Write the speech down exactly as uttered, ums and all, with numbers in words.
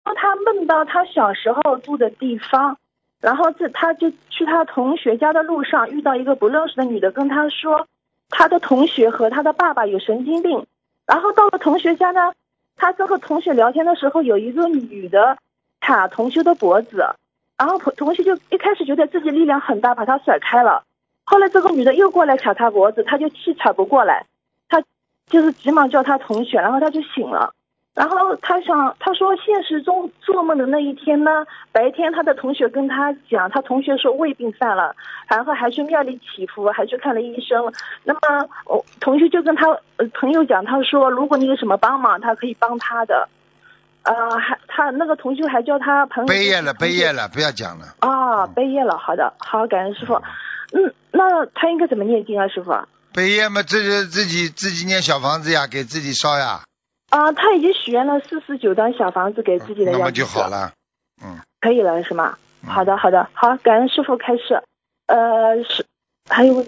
他梦到他小时候住的地方，然后这他就去他同学家的路上遇到一个不认识的女的，跟他说他的同学和他的爸爸有神经病。然后到了同学家呢，他跟和同学聊天的时候，有一个女的卡同学的脖子，然后同学就一开始觉得自己力量很大，把他甩开了。后来这个女的又过来卡他脖子，他就气喘不过来，他就是急忙叫他同学，然后他就醒了。然后他想，他说现实中做梦的那一天呢，白天他的同学跟他讲，他同学说胃病犯了，然后还去庙里祈福，还去看了医生。那么我同学就跟他朋友讲，他说如果你有什么帮忙，他可以帮他的。呃，还他那个同学还叫他朋友背业了，背业了，不要讲了。 啊，背业了，好的，好，感恩师傅。嗯，那他应该怎么念经啊，师傅？ 背业嘛，这就自己自己念小房子呀，给自己烧呀。 啊，他已经许愿了四十九张小房子给自己的要经者， 那么就好了。嗯， 可以了是吗？ 嗯、 好的，好的，好，感恩师傅开示。呃，是还有。